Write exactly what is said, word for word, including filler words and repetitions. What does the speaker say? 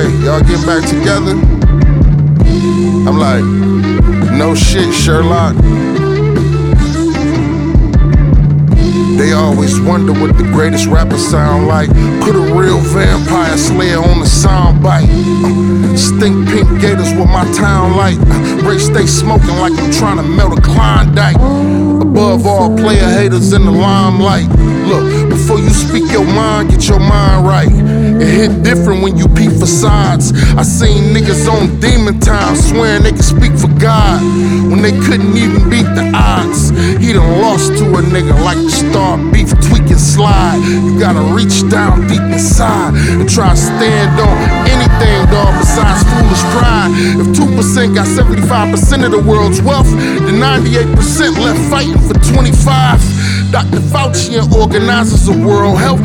hey, y'all getting back together? I'm like, no shit, Sherlock. They always wonder what the greatest rappers sound like. Put a real vampire slayer on the soundbite. Uh, stink pink gators with my town light. Uh, Ray stay smoking like I'm trying to melt a Klondike. Above all player haters in the limelight. Look, before you speak your mind, get your mind right. It hit different when you peep facades. I seen niggas on demon time swearing they could speak for God when they couldn't even beat the odds. He done lost to a nigga like the Star Beef tweak and slide. You gotta reach down deep inside and try to stand on anything, dog, besides foolish pride. If two percent got seventy-five percent of the world's wealth, then ninety-eight percent left fighting for twenty-five. Doctor Fauci and organizers of World Health